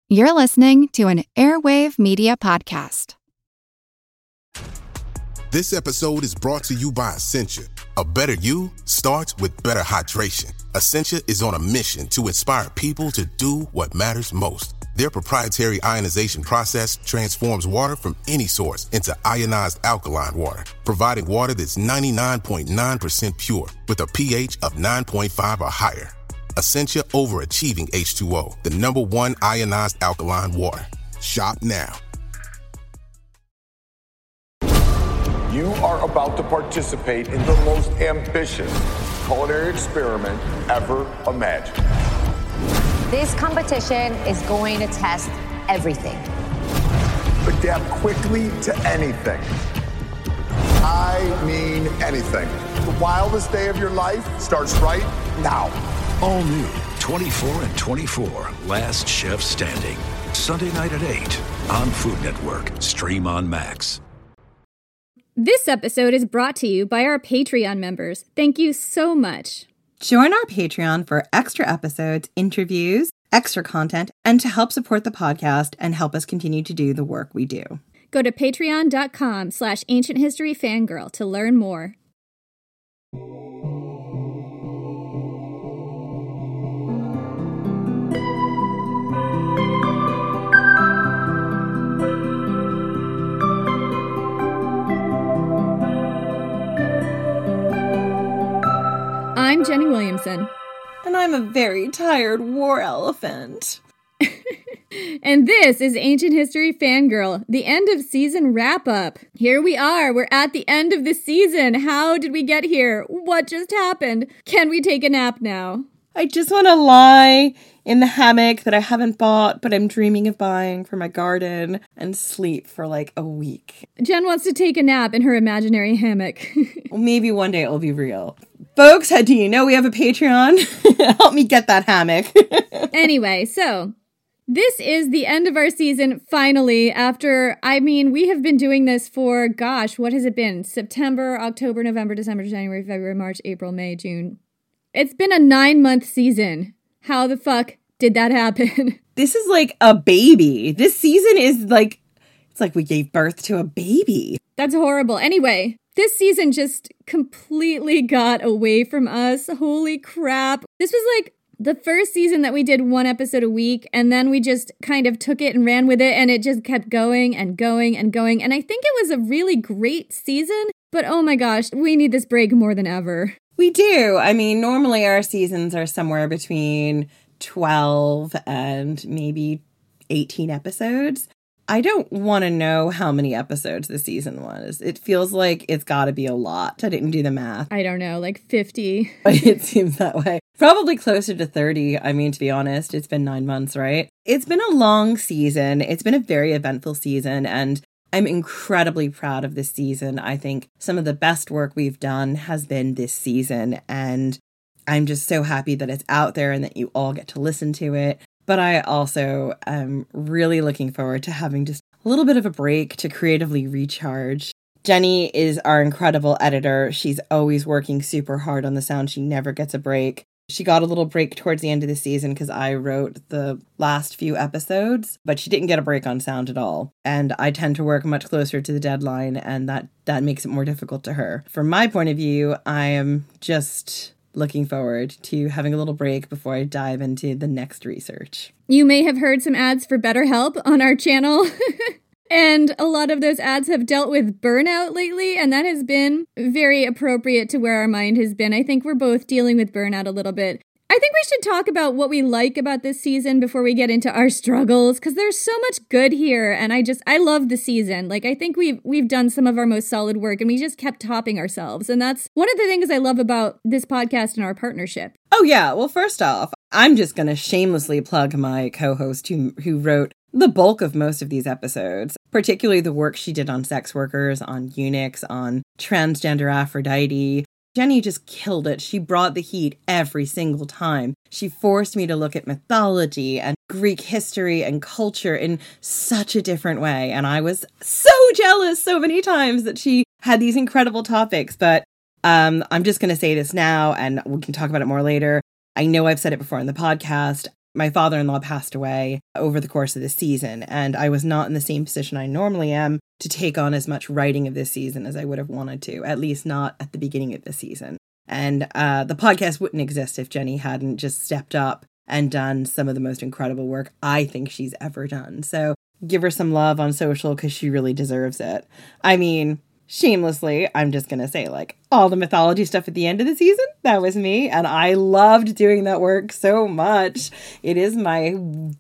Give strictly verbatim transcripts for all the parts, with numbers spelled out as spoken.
You're listening to an Airwave Media Podcast. This episode is brought to you by Essentia. A better you starts with better hydration. Essentia is on a mission to inspire people to do what matters most. Their proprietary ionization process transforms water from any source into ionized alkaline water, providing water that's ninety-nine point nine percent pure with a pH of nine point five or higher. Essentia Overachieving H two O, the number one ionized alkaline water. Shop now. You are about to participate in the most ambitious culinary experiment ever imagined. This competition is going to test everything. Adapt quickly to anything. I mean anything. The wildest day of your life starts right now. All new, twenty-four and twenty-four, Last Chef Standing. Sunday night at eight on Food Network. Stream on Max. This episode is brought to you by our Patreon members. Thank you so much. Join our Patreon for extra episodes, interviews, extra content, and to help support the podcast and help us continue to do the work we do. Go to patreon.com slash ancient history fangirl to learn more. I'm Jenny Williamson. And I'm a very tired war elephant. And this is Ancient History Fangirl, the end of season wrap-up. Here we are. We're at the end of the season. How did we get here? What just happened? Can we take a nap now? I just want to lie in the hammock that I haven't bought, but I'm dreaming of buying for my garden and sleep for like a week. Jen wants to take a nap in her imaginary hammock. Well, maybe one day it will be real. Folks, do you know we have a Patreon? Help me get that hammock. Anyway, so this is the end of our season, finally, after, I mean, we have been doing this for, gosh, what has it been? September, October, November, December, January, February, March, April, May, June. It's been a nine-month season. How the fuck did that happen? This is like a baby. This season is like, it's like we gave birth to a baby. That's horrible. Anyway, this season just completely got away from us. Holy crap. This was like the first season that we did one episode a week, and then we just kind of took it and ran with it, and it just kept going and going and going. And I think it was a really great season, but oh my gosh, we need this break more than ever. We do. I mean, normally our seasons are somewhere between twelve and maybe eighteen episodes. I don't want to know how many episodes the season was. It feels like it's got to be a lot. I didn't do the math. I don't know, like fifty. It seems that way. Probably closer to thirty. I mean, to be honest, it's been nine months, right? It's been a long season. It's been a very eventful season, and I'm incredibly proud of this season. I think some of the best work we've done has been this season, and I'm just so happy that it's out there and that you all get to listen to it. But I also am really looking forward to having just a little bit of a break to creatively recharge. Jenny is our incredible editor. She's always working super hard on the sound. She never gets a break. She got a little break towards the end of the season because I wrote the last few episodes, but she didn't get a break on sound at all. And I tend to work much closer to the deadline, and that, that makes it more difficult to her. From my point of view, I am just looking forward to having a little break before I dive into the next research. You may have heard some ads for BetterHelp on our channel. And a lot of those ads have dealt with burnout lately, and that has been very appropriate to where our mind has been. I think we're both dealing with burnout a little bit. I think we should talk about what we like about this season before we get into our struggles, because there's so much good here, and I just, I love the season. Like, I think we've, we've done some of our most solid work, and we just kept topping ourselves, and that's one of the things I love about this podcast and our partnership. Oh, yeah. Well, first off, I'm just going to shamelessly plug my co-host who, who wrote the bulk of most of these episodes, particularly the work she did on sex workers, on eunuchs, on transgender Aphrodite. Jenny just killed it. She brought the heat every single time. She forced me to look at mythology and Greek history and culture in such a different way. And I was so jealous so many times that she had these incredible topics. But um, I'm just going to say this now, and we can talk about it more later. I know I've said it before in the podcast. My father-in-law passed away over the course of this season, and I was not in the same position I normally am to take on as much writing of this season as I would have wanted to, at least not at the beginning of the season. And uh, the podcast wouldn't exist if Jenny hadn't just stepped up and done some of the most incredible work I think she's ever done. So give her some love on social because she really deserves it. I mean, shamelessly, I'm just going to say, like, all the mythology stuff at the end of the season, that was me. And I loved doing that work so much. It is my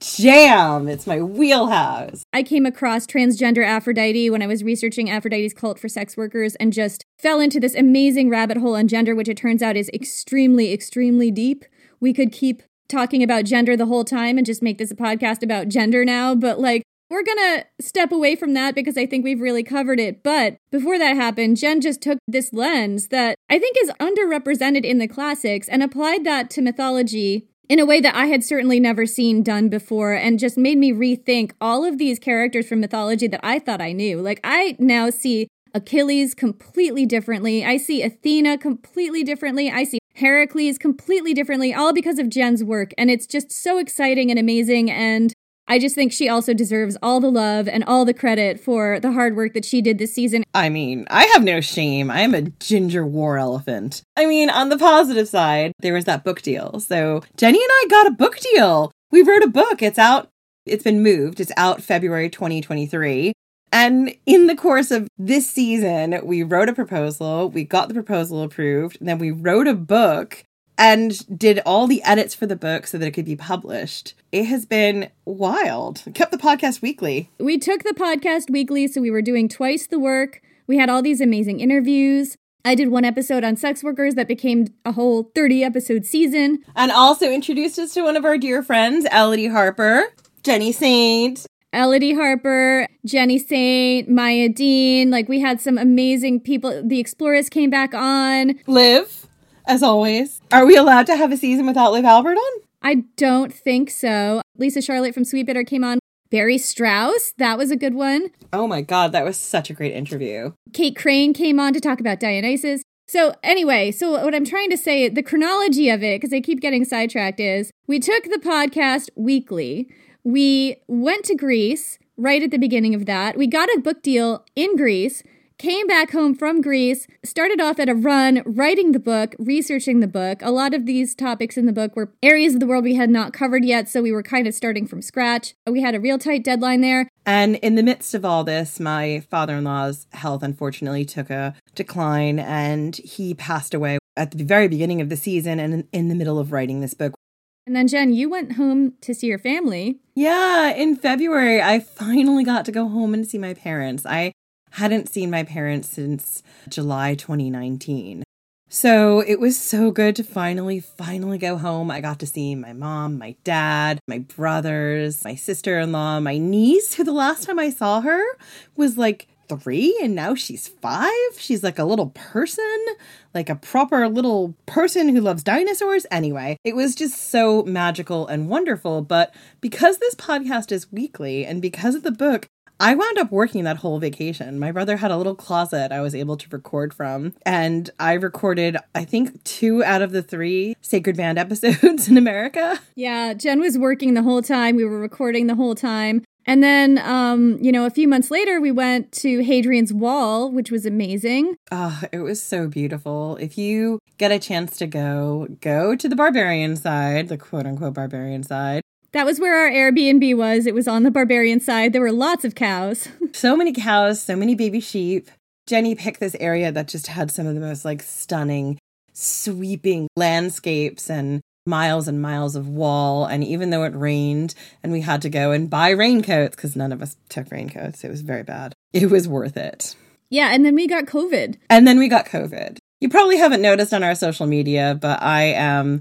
jam. It's my wheelhouse. I came across transgender Aphrodite when I was researching Aphrodite's cult for sex workers and just fell into this amazing rabbit hole on gender, which it turns out is extremely, extremely deep. We could keep talking about gender the whole time and just make this a podcast about gender now, but like, we're gonna step away from that because I think we've really covered it. But before that happened, Jen just took this lens that I think is underrepresented in the classics and applied that to mythology in a way that I had certainly never seen done before, and just made me rethink all of these characters from mythology that I thought I knew. Like, I now see Achilles completely differently. I see Athena completely differently. I see Heracles completely differently, all because of Jen's work. And it's just so exciting and amazing. And I just think she also deserves all the love and all the credit for the hard work that she did this season. I mean, I have no shame. I am a ginger war elephant. I mean, on the positive side, there was that book deal. So Jenny and I got a book deal. We wrote a book. It's out. It's been moved. It's out February twenty twenty-three. And in the course of this season, we wrote a proposal. We got the proposal approved. And then we wrote a book and did all the edits for the book so that it could be published. It has been wild. Kept the podcast weekly. We took the podcast weekly, so we were doing twice the work. We had all these amazing interviews. I did one episode on sex workers that became a whole thirty episode season. And also introduced us to one of our dear friends, Elodie Harper, Jenny Saint. Elodie Harper, Jenny Saint, Maya Dean. Like, we had some amazing people. The Explorers came back on. Liv, as always. Are we allowed to have a season without Liv Albert on? I don't think so. Lisa Charlotte from Sweet Bitter came on. Barry Strauss, that was a good one. Oh my God, that was such a great interview. Kate Crane came on to talk about Dionysus. So anyway, so what I'm trying to say, the chronology of it, because I keep getting sidetracked, is we took the podcast weekly. We went to Greece right at the beginning of that. We got a book deal in Greece, came back home from Greece, started off at a run writing the book, researching the book. A lot of these topics in the book were areas of the world we had not covered yet, so we were kind of starting from scratch. We had a real tight deadline there. And in the midst of all this, my father-in-law's health unfortunately took a decline, and he passed away at the very beginning of the season and in the middle of writing this book. And then, Jen, you went home to see your family. Yeah, in February, I finally got to go home and see my parents. I hadn't seen my parents since July twenty nineteen. So it was so good to finally, finally go home. I got to see my mom, my dad, my brothers, my sister-in-law, my niece, who the last time I saw her was like three, and now she's five. She's like a little person, like a proper little person who loves dinosaurs. Anyway, it was just so magical and wonderful. But because this podcast is weekly and because of the book, I wound up working that whole vacation. My brother had a little closet I was able to record from, and I recorded, I think, two out of the three Sacred Band episodes in America. Yeah, Jen was working the whole time. We were recording the whole time. And then, um, you know, a few months later, we went to Hadrian's Wall, which was amazing. Oh, it was so beautiful. If you get a chance to go, go to the barbarian side, the quote-unquote barbarian side. That was where our Airbnb was. It was on the barbarian side. There were lots of cows. So many cows, so many baby sheep. Jenny picked this area that just had some of the most, like, stunning, sweeping landscapes and miles and miles of wall. And even though it rained and we had to go and buy raincoats, because none of us took raincoats, it was very bad. It was worth it. Yeah, and then we got COVID. And then we got COVID. You probably haven't noticed on our social media, but I am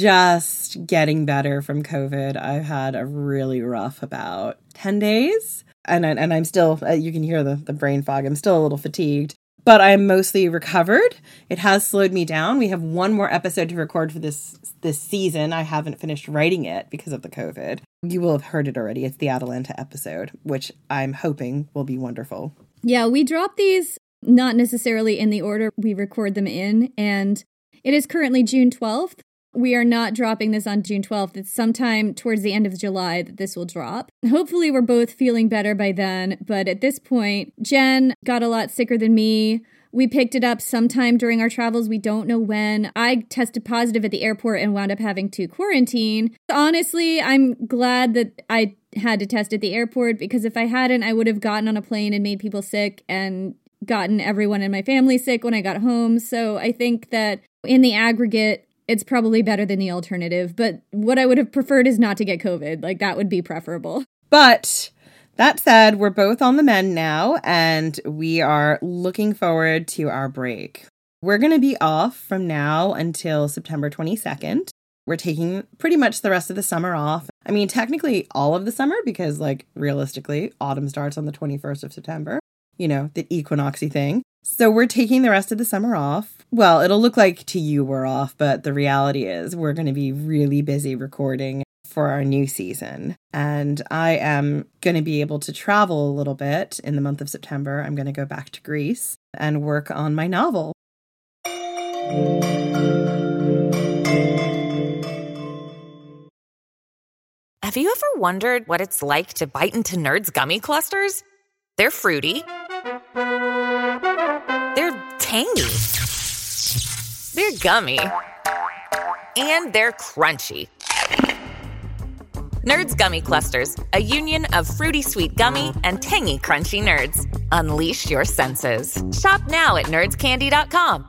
just getting better from COVID. I've had a really rough about ten days. And, I, and I'm still, you can hear the, the brain fog. I'm still a little fatigued. But I'm mostly recovered. It has slowed me down. We have one more episode to record for this this season. I haven't finished writing it because of the COVID. You will have heard it already. It's the Atalanta episode, which I'm hoping will be wonderful. Yeah, we dropped these not necessarily in the order we record them in. And it is currently June twelfth. We are not dropping this on June twelfth. It's sometime towards the end of July that this will drop. Hopefully we're both feeling better by then, but at this point, Jen got a lot sicker than me. We picked it up sometime during our travels. We don't know when. I tested positive at the airport and wound up having to quarantine. Honestly, I'm glad that I had to test at the airport, because if I hadn't, I would have gotten on a plane and made people sick and gotten everyone in my family sick when I got home. So I think that in the aggregate, it's probably better than the alternative. But what I would have preferred is not to get COVID. Like, that would be preferable. But that said, we're both on the mend now, and we are looking forward to our break. We're going to be off from now until September twenty-second. We're taking pretty much the rest of the summer off. I mean, technically all of the summer, because, like, realistically, autumn starts on the twenty-first of September. You know, the equinoxy thing. So we're taking the rest of the summer off. Well, it'll look like to you we're off, but the reality is we're going to be really busy recording for our new season. And I am going to be able to travel a little bit in the month of September. I'm going to go back to Greece and work on my novel. Have you ever wondered what it's like to bite into Nerds gummy clusters? They're fruity. They're tangy. They're gummy. And they're crunchy. Nerds Gummy Clusters, a union of fruity sweet gummy and tangy crunchy nerds. Unleash your senses. Shop now at nerds candy dot com.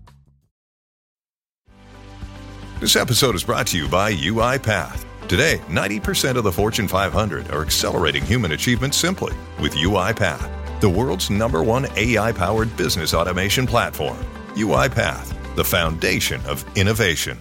This episode is brought to you by UiPath. Today, ninety percent of the Fortune five hundred are accelerating human achievement simply with UiPath, the world's number one A I-powered business automation platform. UiPath, the foundation of innovation.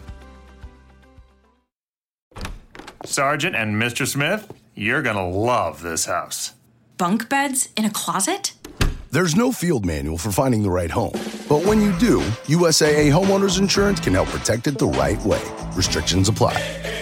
Sergeant and Mister Smith, you're gonna love this house. Bunk beds in a closet? There's no field manual for finding the right home. But when you do, U S A A Homeowners Insurance can help protect it the right way. Restrictions apply.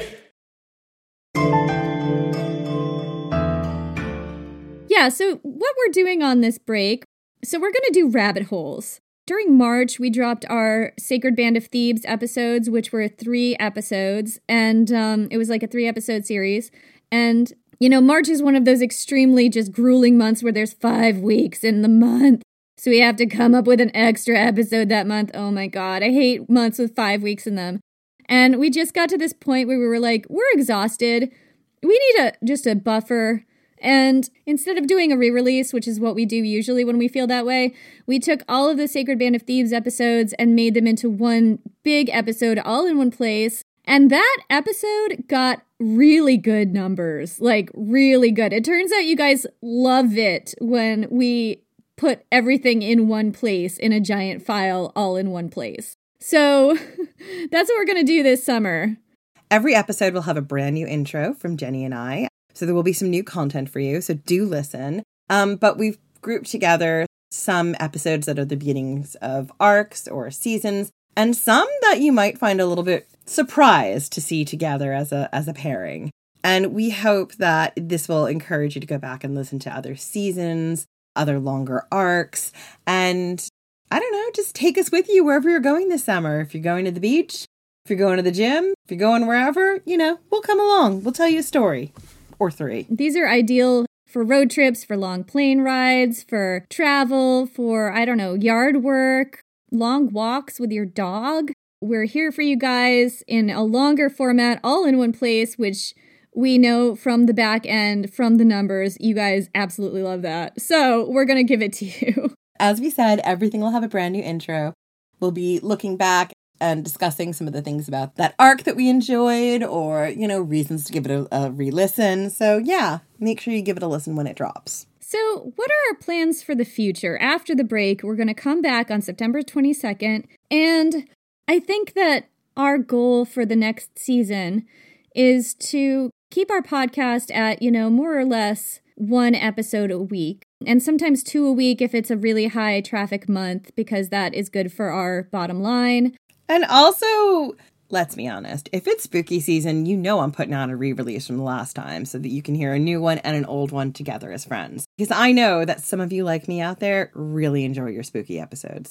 Yeah, so what we're doing on this break, so we're going to do rabbit holes. During March, we dropped our Sacred Band of Thebes episodes, which were three episodes, and um, it was like a three-episode series. And, you know, March is one of those extremely just grueling months where there's five weeks in the month. So we have to come up with an extra episode that month. Oh my God, I hate months with five weeks in them. And we just got to this point where we were like, we're exhausted. We need a just a buffer. And instead of doing a re-release, which is what we do usually when we feel that way, we took all of the Sacred Band of Thebes episodes and made them into one big episode all in one place. And that episode got really good numbers, like really good. It turns out you guys love it when we put everything in one place in a giant file all in one place. So that's what we're going to do this summer. Every episode will have a brand new intro from Jenny and I. So there will be some new content for you, so do listen. Um, but we've grouped together some episodes that are the beginnings of arcs or seasons, and some that you might find a little bit surprised to see together as a as a pairing. And we hope that this will encourage you to go back and listen to other seasons, other longer arcs, and I don't know, just take us with you wherever you're going this summer. If you're going to the beach, if you're going to the gym, if you're going wherever, you know, we'll come along. We'll tell you a story. Or three. These are ideal for road trips, for long plane rides, for travel, for, I don't know, yard work, long walks with your dog. We're here for you guys in a longer format, all in one place, which we know from the back end, from the numbers, you guys absolutely love that. So we're going to give it to you. As we said, everything will have a brand new intro. We'll be looking back and discussing some of the things about that arc that we enjoyed, or, you know, reasons to give it a, a re-listen. So yeah, make sure you give it a listen when it drops. So what are our plans for the future? After the break, we're going to come back on September twenty-second. And I think that our goal for the next season is to keep our podcast at, you know, more or less one episode a week. And sometimes two a week if it's a really high traffic month, because that is good for our bottom line. And also, let's be honest, if it's spooky season, you know I'm putting out a re-release from the last time so that you can hear a new one and an old one together as friends. Because I know that some of you like me out there really enjoy your spooky episodes.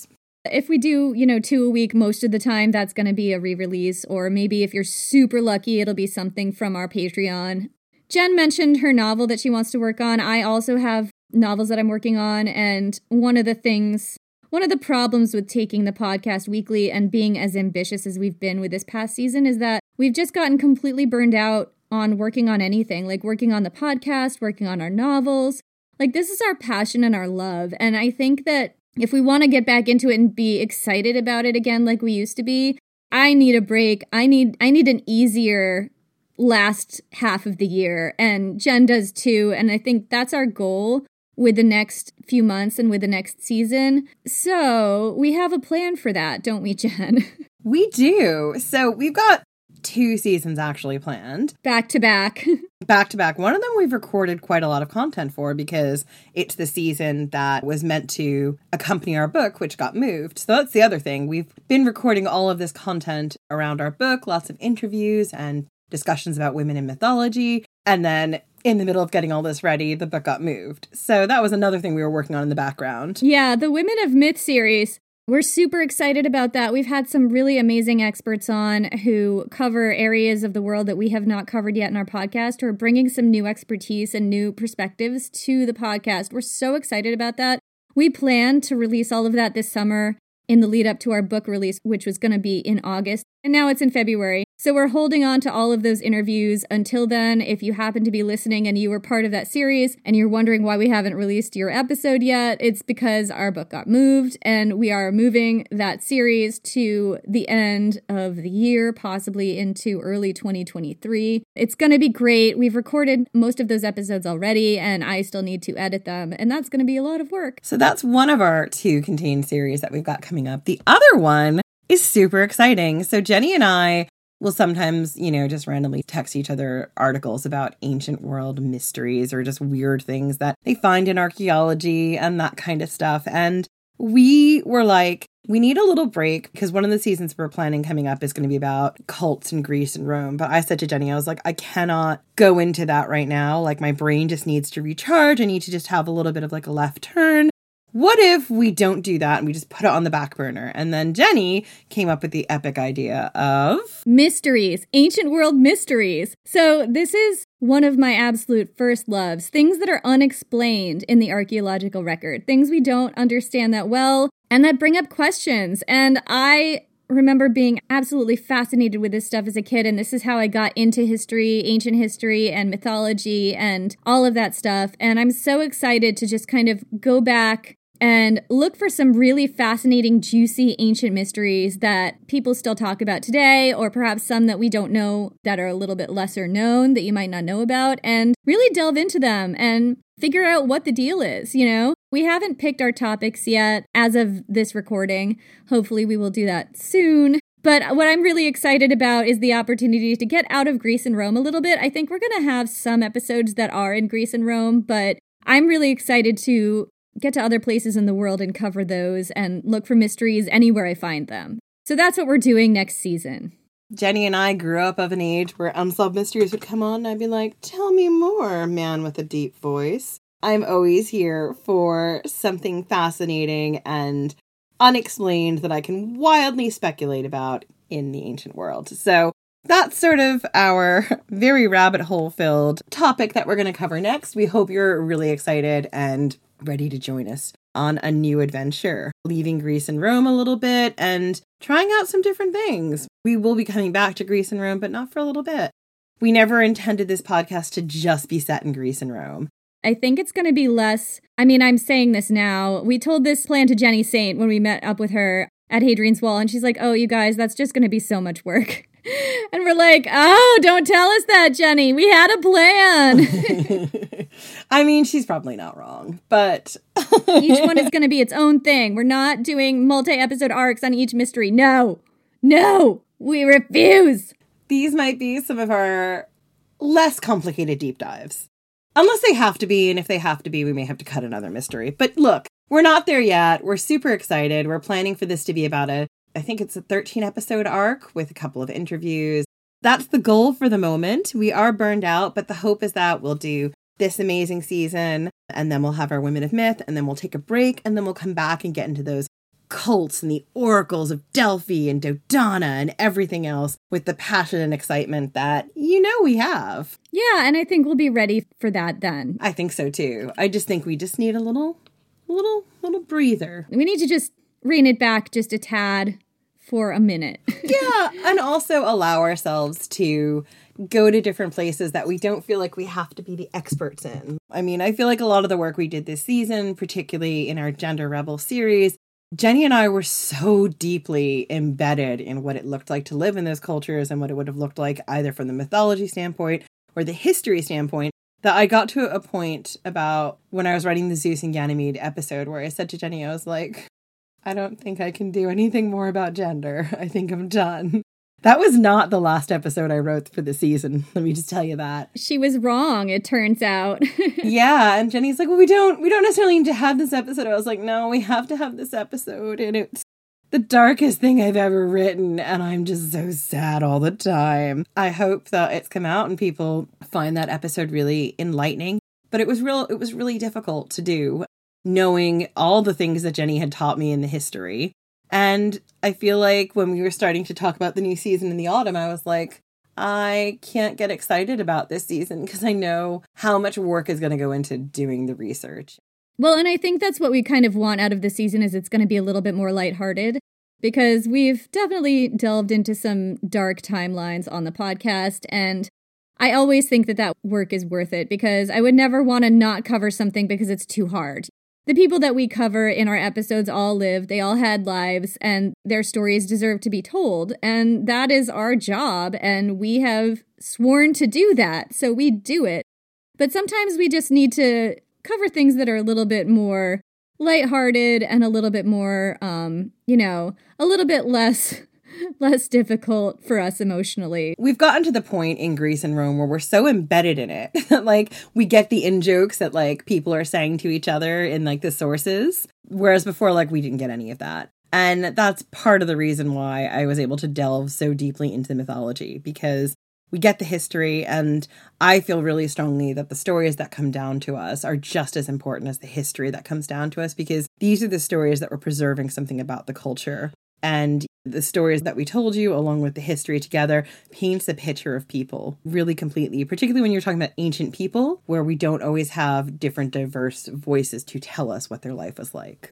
If we do, you know, two a week most of the time, that's going to be a re-release. Or maybe if you're super lucky, it'll be something from our Patreon. Jen mentioned her novel that she wants to work on. I also have novels that I'm working on. And one of the things, one of the problems with taking the podcast weekly and being as ambitious as we've been with this past season is that we've just gotten completely burned out on working on anything, like working on the podcast, working on our novels. Like, this is our passion and our love. And I think that if we want to get back into it and be excited about it again like we used to be, I need a break. I need I need an easier last half of the year. And Jen does too. And I think that's our goal with the next few months and with the next season. So we have a plan for that, don't we, Jen? We do. So we've got two seasons actually planned. Back to back. Back to back. One of them we've recorded quite a lot of content for because it's the season that was meant to accompany our book, which got moved. So that's the other thing. We've been recording all of this content around our book, lots of interviews and discussions about women in mythology. And then in the middle of getting all this ready, the book got moved. So that was another thing we were working on in the background. Yeah, the Women of Myth series. We're super excited about that. We've had some really amazing experts on who cover areas of the world that we have not covered yet in our podcast, who are bringing some new expertise and new perspectives to the podcast. We're so excited about that. We plan to release all of that this summer in the lead up to our book release, which was going to be in August. And now it's in February. So we're holding on to all of those interviews until then. If you happen to be listening and you were part of that series and you're wondering why we haven't released your episode yet, it's because our book got moved and we are moving that series to the end of the year, possibly into early twenty twenty-three. It's going to be great. We've recorded most of those episodes already and I still need to edit them. And that's going to be a lot of work. So that's one of our two contained series that we've got coming up. The other one is super exciting. So Jenny and I will sometimes, you know, just randomly text each other articles about ancient world mysteries or just weird things that they find in archaeology and that kind of stuff. And we were like, we need a little break because one of the seasons we're planning coming up is going to be about cults in Greece and Rome. But I said to Jenny, I was like, I cannot go into that right now. Like, my brain just needs to recharge. I need to just have a little bit of like a left turn. What if we don't do that and we just put it on the back burner? And then Jenny came up with the epic idea of mysteries, ancient world mysteries. So this is one of my absolute first loves, things that are unexplained in the archaeological record, things we don't understand that well and that bring up questions. And I remember being absolutely fascinated with this stuff as a kid, and this is how I got into history, ancient history and mythology and all of that stuff. And I'm so excited to just kind of go back and look for some really fascinating, juicy ancient mysteries that people still talk about today, or perhaps some that we don't know that are a little bit lesser known that you might not know about, and really delve into them and figure out what the deal is, you know? We haven't picked our topics yet as of this recording. Hopefully we will do that soon. But what I'm really excited about is the opportunity to get out of Greece and Rome a little bit. I think we're going to have some episodes that are in Greece and Rome, but I'm really excited to get to other places in the world and cover those and look for mysteries anywhere I find them. So that's what we're doing next season. Jenny and I grew up of an age where Unsolved Mysteries would come on and I'd be like, tell me more, man with a deep voice. I'm always here for something fascinating and unexplained that I can wildly speculate about in the ancient world. So that's sort of our very rabbit hole filled topic that we're going to cover next. We hope you're really excited and ready to join us on a new adventure, leaving Greece and Rome a little bit and trying out some different things. We will be coming back to Greece and Rome, but not for a little bit. We never intended this podcast to just be set in Greece and Rome. I think it's going to be less. I mean, I'm saying this now. We told this plan to Jenny Saint when we met up with her at Hadrian's Wall, and she's like, oh, you guys, that's just going to be so much work. And we're like, oh, don't tell us that, Jenny. We had a plan. I mean, she's probably not wrong, but each one is going to be its own thing. We're not doing multi-episode arcs on each mystery. No, no, we refuse. These might be some of our less complicated deep dives. Unless they have to be, and if they have to be, we may have to cut another mystery. But look, we're not there yet. We're super excited. We're planning for this to be about a, I think it's a thirteen episode arc with a couple of interviews. That's the goal for the moment. We are burned out, but the hope is that we'll do this amazing season, and then we'll have our Women of Myth, and then we'll take a break, and then we'll come back and get into those cults and the oracles of Delphi and Dodona and everything else with the passion and excitement that you know we have. Yeah, and I think we'll be ready for that then. I think so too. I just think we just need a little, little, little breather. We need to just rein it back just a tad for a minute. Yeah, and also allow ourselves to go to different places that we don't feel like we have to be the experts in. I mean, I feel like a lot of the work we did this season, particularly in our Gender Rebel series, Jenny and I were so deeply embedded in what it looked like to live in those cultures and what it would have looked like either from the mythology standpoint or the history standpoint, that I got to a point about when I was writing the Zeus and Ganymede episode where I said to Jenny, I was like, I don't think I can do anything more about gender. I think I'm done. That was not the last episode I wrote for the season. Let me just tell you that. She was wrong, it turns out. Yeah, and Jenny's like, well, we don't we don't necessarily need to have this episode. I was like, no, we have to have this episode. And it's the darkest thing I've ever written, and I'm just so sad all the time. I hope that it's come out and people find that episode really enlightening. But it was real it was really difficult to do, knowing all the things that Jenny had taught me in the history. And I feel like when we were starting to talk about the new season in the autumn, I was like, I can't get excited about this season because I know how much work is going to go into doing the research. Well, and I think that's what we kind of want out of the season, is it's going to be a little bit more lighthearted, because we've definitely delved into some dark timelines on the podcast. And I always think that that work is worth it, because I would never want to not cover something because it's too hard. The people that we cover in our episodes all lived, they all had lives, and their stories deserve to be told. And that is our job, and we have sworn to do that, so we do it. But sometimes we just need to cover things that are a little bit more lighthearted and a little bit more, um, you know, a little bit less... less difficult for us emotionally. We've gotten to the point in Greece and Rome where we're so embedded in it that, like, we get the in-jokes that, like, people are saying to each other in, like, the sources. Whereas before, like, we didn't get any of that. And that's part of the reason why I was able to delve so deeply into the mythology, because we get the history, and I feel really strongly that the stories that come down to us are just as important as the history that comes down to us, because these are the stories that were preserving something about the culture. And the stories that we told you, along with the history together, paints a picture of people really completely, particularly when you're talking about ancient people, where we don't always have different diverse voices to tell us what their life was like.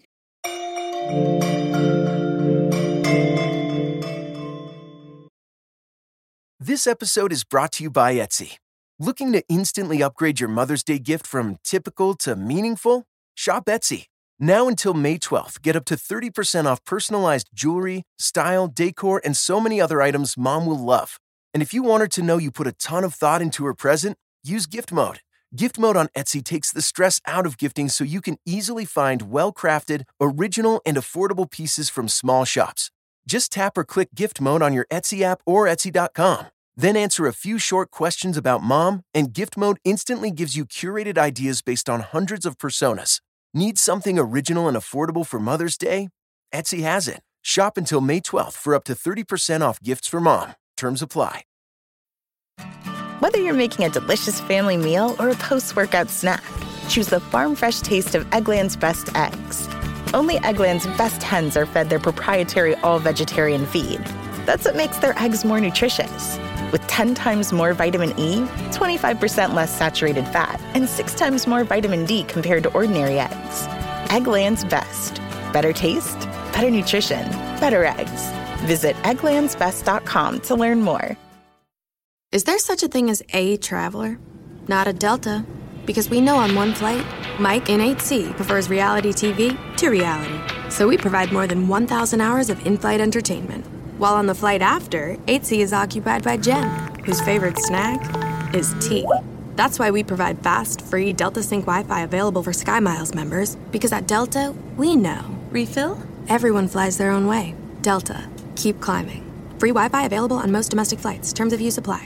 This episode is brought to you by Etsy. Looking to instantly upgrade your Mother's Day gift from typical to meaningful? Shop Etsy. Now until May twelfth, get up to thirty percent off personalized jewelry, style, decor, and so many other items Mom will love. And if you want her to know you put a ton of thought into her present, use Gift Mode. Gift Mode on Etsy takes the stress out of gifting so you can easily find well-crafted, original, and affordable pieces from small shops. Just tap or click Gift Mode on your Etsy app or Etsy dot com. Then answer a few short questions about Mom, and Gift Mode instantly gives you curated ideas based on hundreds of personas. Need something original and affordable for Mother's Day? Etsy has it. Shop until May twelfth for up to thirty percent off gifts for Mom. Terms apply. Whether you're making a delicious family meal or a post-workout snack, choose the farm fresh taste of Eggland's Best Eggs. Only Eggland's best hens are fed their proprietary all-vegetarian feed. That's what makes their eggs more nutritious. With ten times more vitamin E, twenty-five percent less saturated fat, and six times more vitamin D compared to ordinary eggs. Eggland's Best. Better taste, better nutrition, better eggs. Visit egglands best dot com to learn more. Is there such a thing as a traveler? Not a Delta. Because we know on one flight, Mike in eight C prefers reality T V to reality. So we provide more than one thousand hours of in-flight entertainment. While on the flight after, eight C is occupied by Jen, whose favorite snack is tea. That's why we provide fast, free Delta Sync Wi-Fi available for SkyMiles members, because at Delta, we know. Refill? Everyone flies their own way. Delta. Keep climbing. Free Wi-Fi available on most domestic flights. Terms of use apply.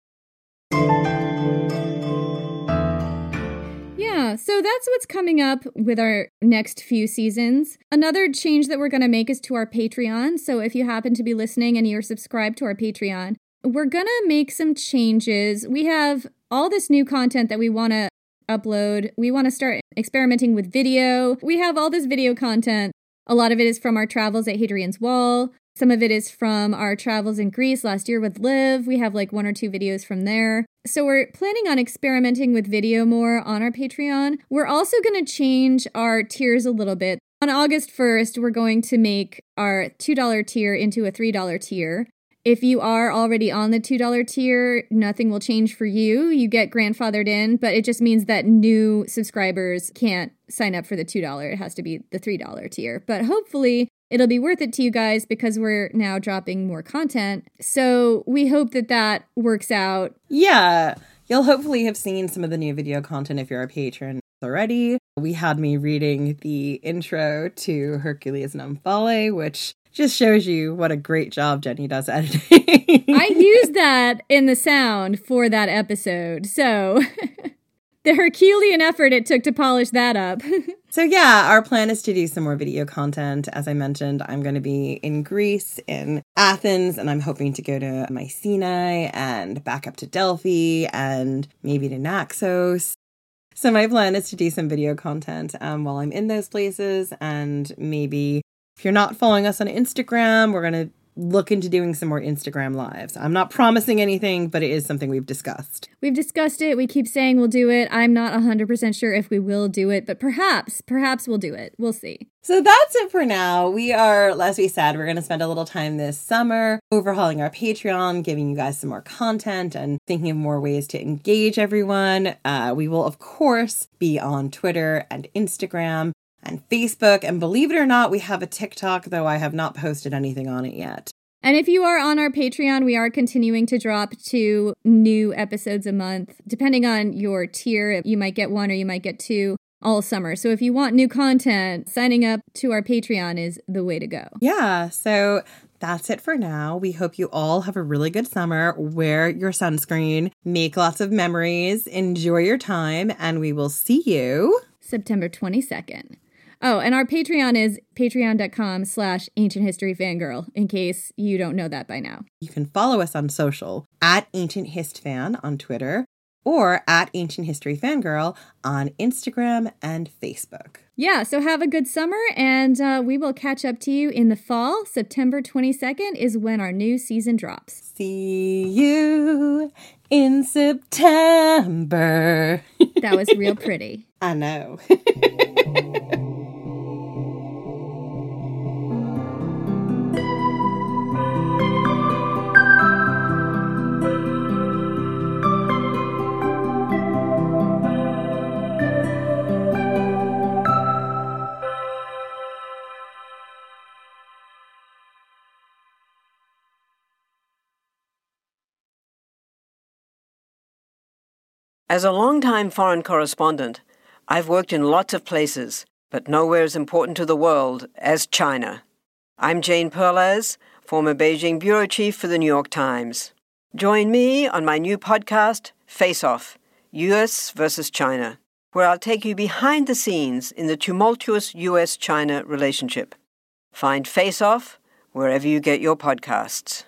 Yeah, so that's what's coming up with our next few seasons. Another change that we're going to make is to our Patreon. So if you happen to be listening and you're subscribed to our Patreon, we're going to make some changes. We have all this new content that we want to upload. We want to start experimenting with video. We have all this video content A lot of it is from our travels at Hadrian's Wall. Some of it is from our travels in Greece last year with Liv. We have like one or two videos from there. So we're planning on experimenting with video more on our Patreon. We're also going to change our tiers a little bit. On August first, we're going to make our two dollar tier into a three dollar tier. If you are already on the two dollar tier, nothing will change for you. You get grandfathered in, but it just means that new subscribers can't sign up for the two dollars. It has to be the three dollar tier. But hopefully it'll be worth it to you guys because we're now dropping more content. So we hope that that works out. Yeah, you'll hopefully have seen some of the new video content if you're a patron already. We had me reading the intro to Hercules and Omphale, which just shows you what a great job Jenny does editing. I used that in the sound for that episode. So the Herculean effort it took to polish that up. So yeah, our plan is to do some more video content. As I mentioned, I'm going to be in Greece, in Athens, and I'm hoping to go to Mycenae and back up to Delphi and maybe to Naxos. So my plan is to do some video content um, while I'm in those places, and maybe if you're not following us on Instagram, we're going to look into doing some more Instagram lives. I'm not promising anything, but it is something we've discussed. We've discussed it. We keep saying we'll do it. I'm not one hundred percent sure if we will do it, but perhaps, perhaps we'll do it. We'll see. So that's it for now. We are, as we said, we're going to spend a little time this summer overhauling our Patreon, giving you guys some more content and thinking of more ways to engage everyone. Uh, we will, of course, be on Twitter and Instagram and Facebook, and believe it or not, we have a TikTok, though I have not posted anything on it yet. And if you are on our Patreon, we are continuing to drop two new episodes a month. Depending on your tier, you might get one or you might get two all summer. So if you want new content, signing up to our Patreon is the way to go. Yeah, so that's it for now. We hope you all have a really good summer. Wear your sunscreen, make lots of memories, enjoy your time, and we will see you September twenty-second. Oh, and our Patreon is patreon.com slash ancient history fangirl, in case you don't know that by now. You can follow us on social at Ancient Hist Fan on Twitter or at Ancient History Fangirl on Instagram and Facebook. Yeah, so have a good summer, and uh, we will catch up to you in the fall. September twenty-second is when our new season drops. See you in September. That was real pretty. I know. As a longtime foreign correspondent, I've worked in lots of places, but nowhere as important to the world as China. I'm Jane Perlez, former Beijing bureau chief for the New York Times. Join me on my new podcast, Face Off, U S versus China, where I'll take you behind the scenes in the tumultuous U S China relationship. Find Face Off wherever you get your podcasts.